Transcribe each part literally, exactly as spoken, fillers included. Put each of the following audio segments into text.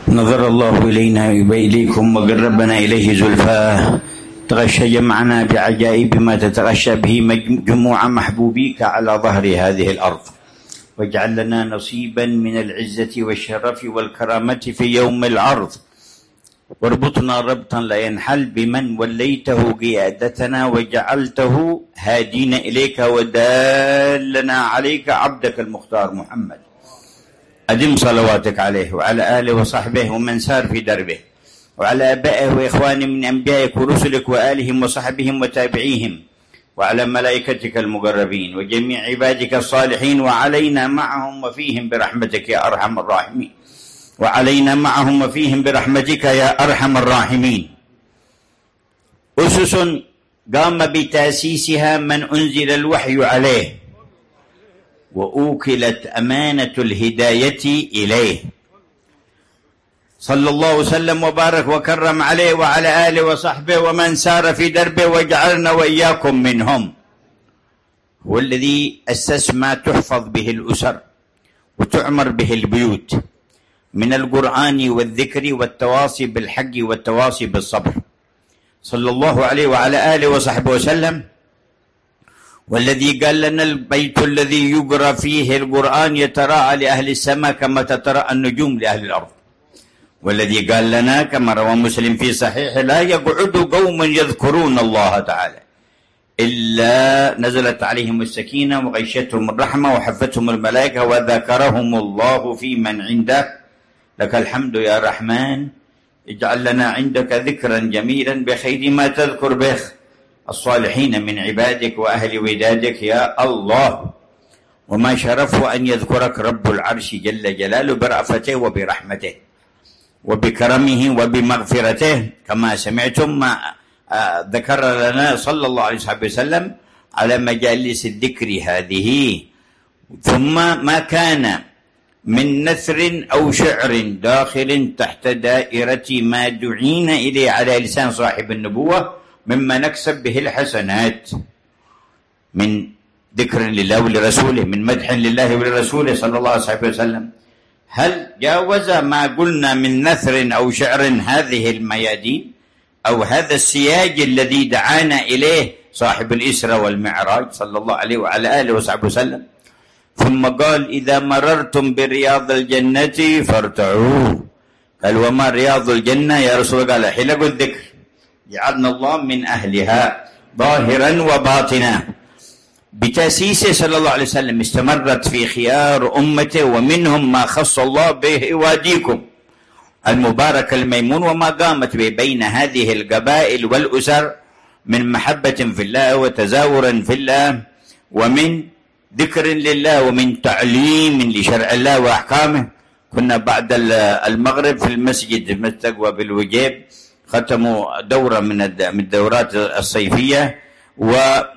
نظر الله إلينا وإليكم وقربنا إليه زلفاه، تغشى جمعنا بعجائب ما تتغشى به جموع محبوبيك على ظهر هذه الأرض، واجعل لنا نصيبا من العزة والشرف والكرامة في يوم العرض، واربطنا ربطا لا ينحل بمن وليته قيادتنا وجعلته هادين إليك ودالنا عليك عبدك المختار محمد. أدم صلواتك عليه وعلى آله وصحبه ومن سار في دربه، وعلى آبائه وإخوانه من أنبيائك ورسلك وآلهم وصحبهم وتابعيهم، وعلى ملائكتك المقربين وجميع عبادك الصالحين، وعلينا معهم وفيهم برحمتك يا أرحم الراحمين، وعلينا معهم وفيهم برحمتك يا أرحم الراحمين. أسس قام بتأسيسها من أنزل الوحي عليه، وأوكلت أمانة الهداية إليه، صلى الله وسلم وبارك وكرم عليه وعلى آله وصحبه ومن سار في دربه، واجعلنا وإياكم منهم. هو الذي أسس ما تحفظ به الأسر وتعمر به البيوت من القرآن والذكر والتواصي بالحق والتواصي بالصبر، صلى الله عليه وعلى آله وصحبه وسلم. والذي قال لنا البيت الذي يقرأ فيه القرآن يتراءى لأهل السماء كما تتراءى النجوم لأهل الأرض. والذي قال لنا كما روى مسلم في صحيحه: لا يقعد قوم يذكرون الله تعالى إلا نزلت عليهم السكينة وغشتهم الرحمة وحفتهم الملائكة وذكرهم الله في من عنده. لك الحمد يا رحمن، اجعل لنا عندك ذكرا جميلا بخير ما تذكر به الصالحين من عبادك وأهل ودادك يا الله. وما شرفه أن يذكرك رب العرش جل جلاله برأفته وبرحمته وبكرمه وبمغفرته، كما سمعتم ما ذكر لنا صلى الله عليه وسلم على مجالس الذكر هذه. ثم ما كان من نثر أو شعر داخل تحت دائرة ما دعينا إليه على لسان صاحب النبوة مما نكسب به الحسنات من ذكر لله ولرسوله، من مدح لله ولرسوله صلى الله عليه وسلم. هل جاوز ما قلنا من نثر أو شعر هذه الميادين أو هذا السياج الذي دعانا إليه صاحب الإسرة والمعراج صلى الله عليه وعلى آله وصحبه وسلم؟ ثم قال: إذا مررتم برياض الجنة فارتعوا. قال: وما رياض الجنة يا رسول الله؟ قال: حلق الذكر، جعلنا الله من أهلها ظاهرا وباطنا. بتأسيسه صلى الله عليه وسلم استمرت في خيار أمته، ومنهم ما خص الله به واديكم المبارك الميمون، وما قامت به بين هذه القبائل والأسر من محبة في الله وتزاور في الله ومن ذكر لله ومن تعليم لشرع الله وأحكامه. كنا بعد المغرب في المسجد مستقوى بالوجيب، ختموا دورة من الدورات الصيفية و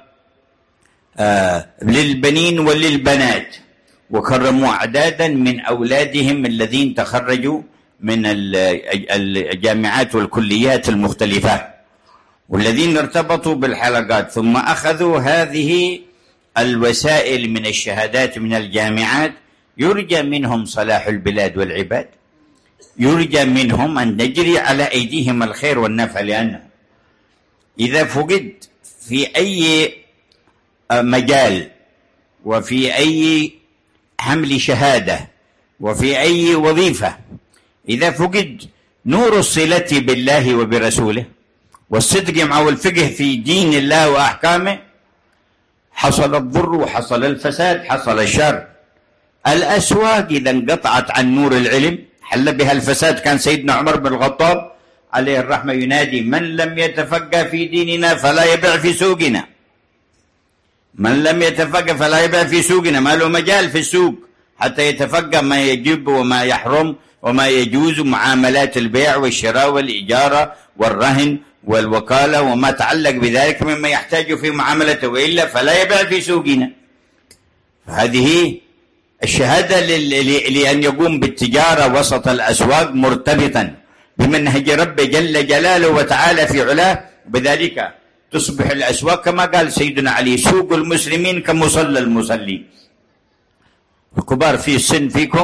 آه للبنين وللبنات، وكرموا أعدادا من أولادهم الذين تخرجوا من الجامعات والكليات المختلفة والذين ارتبطوا بالحلقات، ثم أخذوا هذه الوسائل من الشهادات من الجامعات. يرجى منهم صلاح البلاد والعباد، يرجى منهم أن نجري على أيديهم الخير والنفع، لأنه إذا فقد في أي مجال وفي أي حمل شهادة وفي أي وظيفة، إذا فقد نور الصلة بالله وبرسوله والصدق مع الفقه في دين الله وأحكامه، حصل الضر وحصل الفساد، حصل الشر. الأسواق إذا انقطعت عن نور العلم حل بها الفساد. كان سيدنا عمر بن الخطاب عليه الرحمة ينادي: من لم يتفقه في ديننا فلا يبيع في سوقنا، من لم يتفقه فلا يبيع في سوقنا. ما له مجال في السوق حتى يتفقه ما يجب وما يحرم وما يجوز، معاملات البيع والشراء والإجارة والرهن والوكالة وما تعلق بذلك مما يحتاج في معاملته، وإلا فلا يبيع في سوقنا. هذه الشهادة لأن يقوم بالتجارة وسط الأسواق مرتبطا بمنهج رب جل جلاله وتعالى في علاه، بذلك تصبح الأسواق كما قال سيدنا علي: سوق المسلمين كمصلى المصلين. الكبار في السن فيكم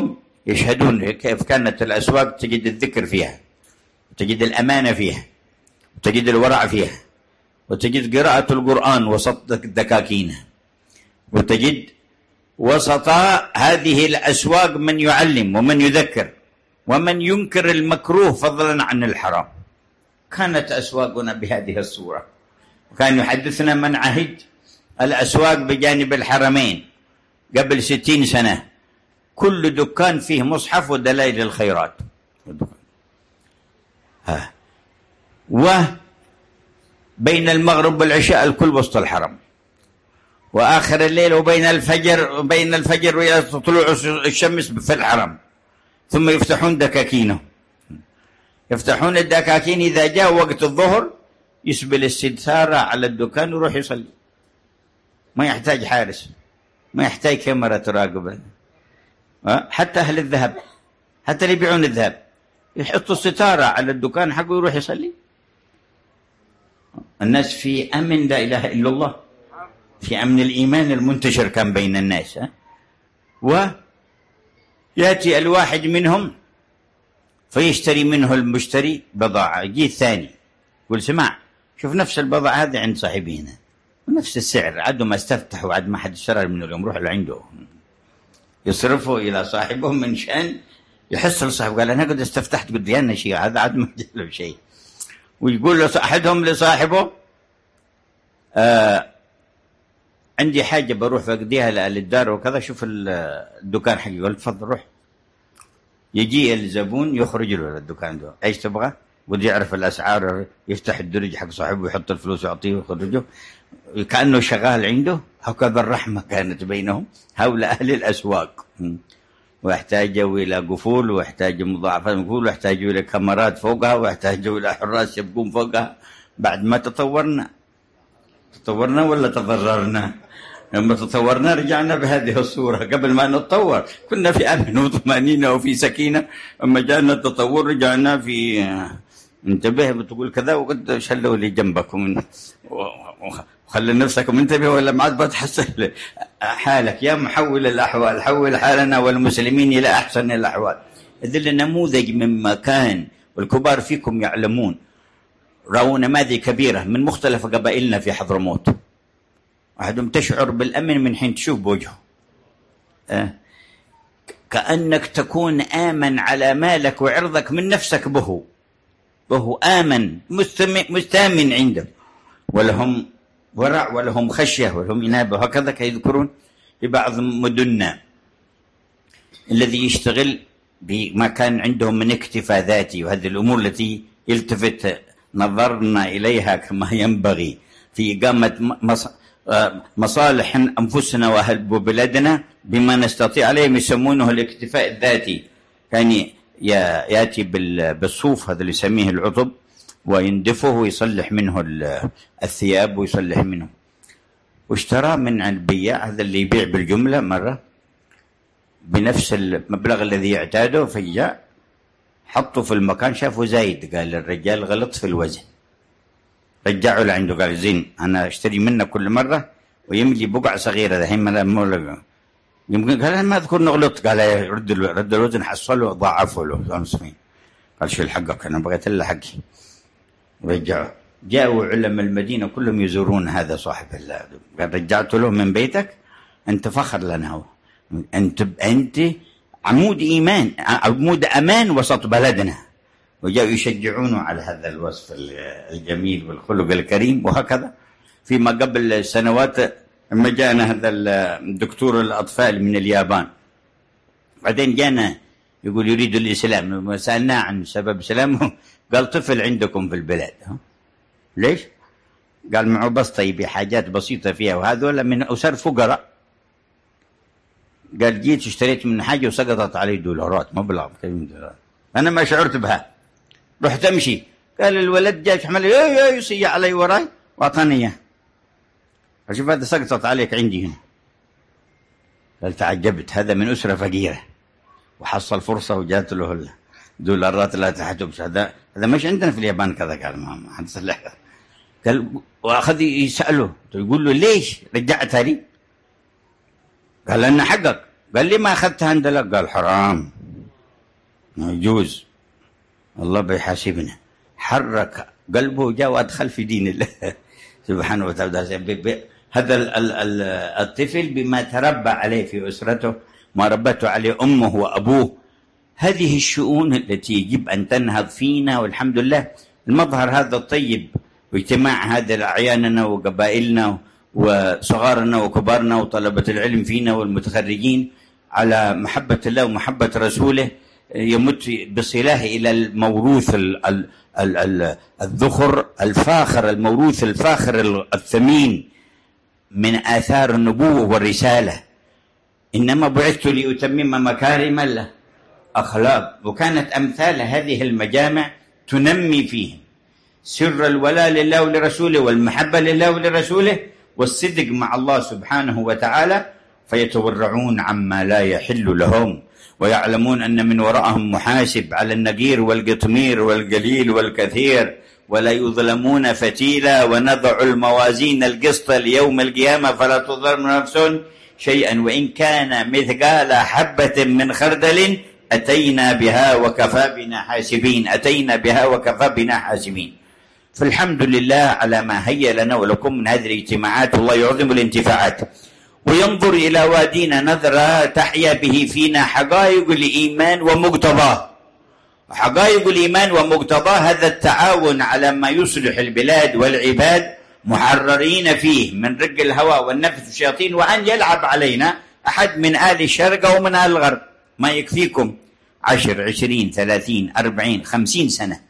يشهدون كيف كانت الأسواق، تجد الذكر فيها، تجد الأمانة فيها، وتجد الورع فيها، وتجد قراءة القرآن وسط الدكاكين، وتجد وسط هذه الأسواق من يعلم ومن يذكر ومن ينكر المكروه فضلا عن الحرام. كانت أسواقنا بهذه الصورة. وكان يحدثنا من عهد الأسواق بجانب الحرمين قبل ستين سنة، كل دكان فيه مصحف ودلائل الخيرات. ها. وبين المغرب والعشاء الكل وسط الحرم، وآخر الليل وبين الفجر وبين الفجر وطلوع الشمس في الحرم. ثم يفتحون دكاكينه، يفتحون الدكاكين إذا جاء وقت الظهر يسبل الستارة على الدكان ويروح يصلي، ما يحتاج حارس، ما يحتاج كاميرا تراقبه. حتى أهل الذهب، حتى اللي يبيعون الذهب يحطوا الستارة على الدكان حقه ويروح يصلي. الناس في أمن، لا إله إلا الله، في أمن الإيمان المنتشر كان بين الناس. ويأتي الواحد منهم فيشتري منه المشتري بضاعة، يجي الثاني يقول سمع شوف نفس البضاعة هذه عند صاحبينا ونفس السعر، عدوا ما استفتحوا، عد ما حد اشترى من اليوم، روح لعنده. يصرفوا إلى صاحبهم من شأن يحصل صاحب قال أنا قد استفتحت قد لي شيء، هذا عد ما له شيء. ويقول له أحدهم لصاحبه آه عندي حاجة بروح فأقضيها للدار وكذا، شوف الدكان حقي. يقول تفضل روح. يجي الزبون يخرج له الدكان ده، ايش تبغى؟ بده يعرف الاسعار، يفتح الدرج حق صاحبه ويحط الفلوس يعطيه ويخرجه كانه شغال عنده. هكذا الرحمه كانت بينهم هؤلاء اهل الاسواق. واحتاجوا الى قفول، واحتاجوا مضاعفات قفول، واحتاجوا الى كاميرات فوقها، واحتاجوا الى حراس يبقون فوقها. بعد ما تطورنا تطورنا ولا تضررنا؟ لما تطورنا رجعنا بهذه الصورة. قبل ما نتطور كنا في أمن وطمأنينة وفي سكينة، أما جاءنا التطور رجعنا في انتبه بتقول كذا وقد شلوا اللي جنبكم وخلي نفسك منتبه ولا ما عاد بتحسن حالك. يا محول الأحوال حول حالنا والمسلمين إلى أحسن الأحوال. هذا النموذج مما كان، والكبار فيكم يعلمون، رأوا نماذج كبيرة من مختلف قبائلنا في حضرموت. أحدهم تشعر بالأمن من حين تشوف بوجهه، أه؟ كأنك تكون آمن على مالك وعرضك من نفسك به، وهو آمن مستامن عنده، ولهم ورع ولهم خشية ولهم إنابة. هكذا يذكرون لبعض مدننا الذي يشتغل بما كان عندهم من اكتفاء ذاتي، وهذه الأمور التي يلتفت نظرنا إليها كما ينبغي في إقامة مصالح أنفسنا وبلادنا بما نستطيع عليهم، يسمونه الاكتفاء الذاتي. كان يأتي بالصوف هذا اللي يسميه العطب ويندفه ويصلح منه الثياب ويصلح منه. واشترى من البياع هذا اللي يبيع بالجملة مرة بنفس المبلغ الذي يعتاده، فجاء حطه في المكان شافه زايد، قال الرجال غلط في الوزن، رجعوا لعنده قال زين أنا أشتري منك كل مرة ويملي بقعة صغيرة ذهين يمكن. قال ما أذكر نغلط، قال رد رد الوزن حصله ضاعفه له خمسمية. قال شيل حقك أنا بغيت إلا حقي. رجعوا، جاءوا علماء المدينة كلهم يزورون هذا صاحب الله. قال رجعت له من بيتك أنت فخر لنا، هو أنت أنت عمود إيمان عمود أمان وسط بلدنا. وجاءوا يشجعونه على هذا الوصف الجميل والخلق الكريم. وهكذا فيما قبل سنوات لما جاءنا هذا الدكتور الأطفال من اليابان، بعدين جانا يقول يريد الإسلام، سألناه عن سبب إسلامه قال طفل عندكم في البلاد. ليش؟ قال معه بسطة يبي حاجات بسيطة فيها، وهذول من أسر فقراء. قال جيت اشتريت من حاجة وسقطت علي دولارات، مبلغ دولارات، أنا ما شعرت بها، رحت أمشي. قال الولد جاء حمل يصيح علي وراي وأعطاني إياه. أشوف هذا سقطت عليك عندي هنا. قال تعجبت، هذا من أسرة فقيرة وحصل فرصة وجات له دولارات لا تحتبس. هذا هذا مش عندنا في اليابان كذا. قال ما ما حد صلح. قال وأخذ يسأله يقول له ليش رجعتها لي؟ قال لأن حقك. قال لي ما أخذتها عندك؟ قال حرام. ما يجوز، الله بيحاسبنا. حرك قلبه جاء وأدخل في دين الله سبحانه وتعالى. هذا الطفل بما تربى عليه في أسرته، ما ربته عليه أمه وأبوه. هذه الشؤون التي يجب أن تنهض فينا، والحمد لله المظهر هذا الطيب واجتماع هذا أعياننا وقبائلنا وصغارنا وكبارنا وطلبة العلم فينا والمتخرجين على محبة الله ومحبة رسوله يمت بصلاه إلى الموروث الذخر الفاخر، الموروث الفاخر الثمين من آثار النبوة والرسالة. إنما بعثت لأتمم مكارم الأخلاق. وكانت أمثال هذه المجامع تنمي فيهم سر الولاء لله ولرسوله والمحبة لله ولرسوله والصدق مع الله سبحانه وتعالى، فيتورعون عما لا يحل لهم، ويعلمون أن من وراءهم محاسب على النقير والقطمير والقليل والكثير، ولا يظلمون فتيلا، ونضع الموازين القسط ليوم القيامة فلا تظلم نفس شيئا وإن كان مثقال حبة من خردل أتينا بها وكفى بنا حاسبين. أتينا بها وكفى بنا حاسبين. فالحمد لله على ما هيأ لنا ولكم من هذه الاجتماعات، والله يعظم الانتفاعات وينظر إلى وادينا نظرة تحيا به فينا حقائق الإيمان ومقتضاه. حقائق الإيمان ومقتضاه هذا التعاون على ما يصلح البلاد والعباد، محررين فيه من رق الهوى والنفس والشياطين، وأن يلعب علينا أحد من آل الشرق أو من آل الغرب. ما يكفيكم عشر عشرين ثلاثين أربعين خمسين سنة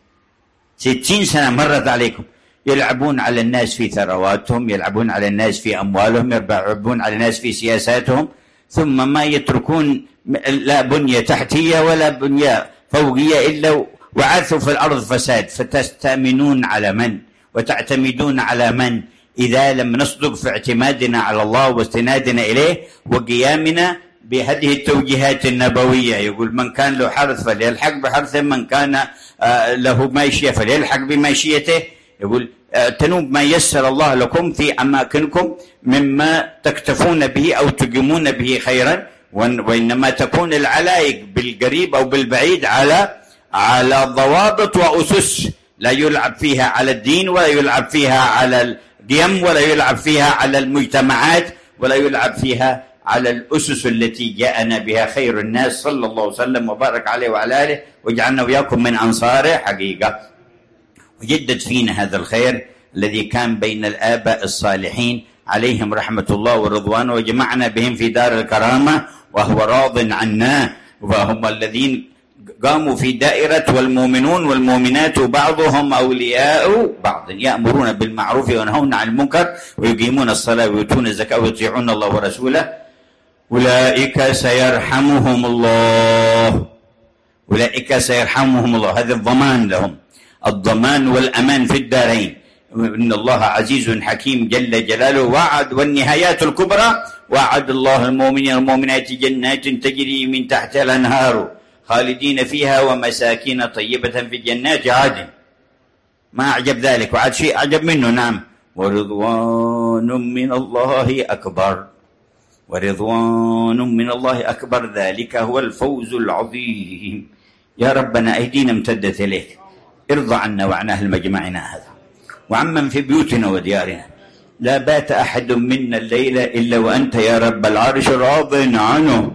ستين سنة مرت عليكم يلعبون على الناس في ثرواتهم، يلعبون على الناس في أموالهم، يلعبون على الناس في سياساتهم، ثم ما يتركون لا بنية تحتية ولا بنية فوقية إلا وعثوا في الأرض فساد. فتستأمنون على من وتعتمدون على من إذا لم نصدق في اعتمادنا على الله واستنادنا إليه وقيامنا بهذه التوجيهات النبوية. يقول من كان له حرث فليلحق بحرثه، من كان له ماشية فليلحق بماشيته. يقول اعتنوا بما يسر الله لكم في أماكنكم مما تكتفون به أو تقيمون به خيرا، وإنما تكون العلائق بالقريب أو بالبعيد على على ضوابط وأسس لا يلعب فيها على الدين ولا يلعب فيها على القيم ولا يلعب فيها على المجتمعات ولا يلعب فيها على الأسس التي جاءنا بها خير الناس صلى الله عليه وسلم وبارك عليه وعلى آله، واجعلنا وإياكم من أنصاره حقيقة. وجدد فينا هذا الخير الذي كان بين الآباء الصالحين عليهم رحمة الله ورضوانه، وجمعنا بهم في دار الكرامة وهو راض عنا، وهم الذين قاموا في دائرة والمؤمنون والمؤمنات بعضهم أولياء بعض يأمرون بالمعروف وينهون عن المنكر ويقيمون الصلاة ويؤتون الزكاة ويطيعون الله ورسوله أولئك سيرحمهم الله. أولئك سيرحمهم الله، هذا الضمان لهم، الضمان والأمان في الدارين. إن الله عزيز حكيم جل جلاله. وعد والنهايات الكبرى وعد الله المؤمنين والمؤمنات جنات تجري من تحتها الأنهار خالدين فيها ومساكن طيبة في جنات عدن. ما أعجب ذلك، وعد شيء أعجب منه. نعم، ورضوان من الله أكبر، ورضوان من الله أكبر، ذلك هو الفوز العظيم. يا ربنا أيدينا امتدت إليك، ارضى عنا وعن أهل مجمعنا هذا وعمن في بيوتنا وديارنا. لا بات أحد منا الليلة إلا وأنت يا رب العرش راض عنه،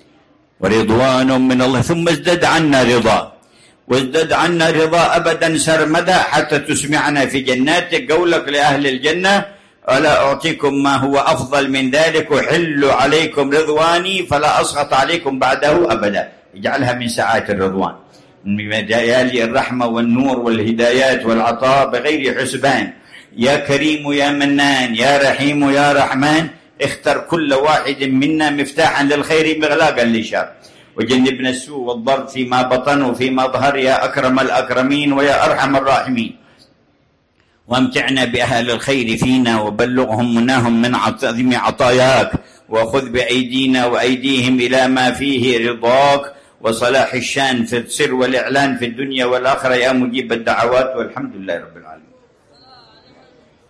ورضوان من الله. ثم ازدد عنا رضا، وازدد عنا رضا أبدا سرمدا حتى تسمعنا في جناتك قولك لأهل الجنة ألا أعطيكم ما هو أفضل من ذلك أحل عليكم رضواني فلا أسخط عليكم بعده أبدا. اجعلها من ساعات الرضوان، من ليالي الرحمة والنور والهدايات والعطاء بغير حسبان. يا كريم يا منان يا رحيم يا رحمن، اختر كل واحد منا مفتاحا للخير مغلاقا للشر، وجنبنا السوء والضر فيما بطن وفيما ظهر يا أكرم الأكرمين ويا أرحم الراحمين. وامتعنا بأهل الخير فينا وبلغهم مناهم من عظيم عطاياك، وخذ بأيدينا وأيديهم إلى ما فيه رضاك وصلاح الشان في السر والإعلان في الدنيا والآخرة يا مجيب الدعوات، والحمد لله رب العالمين.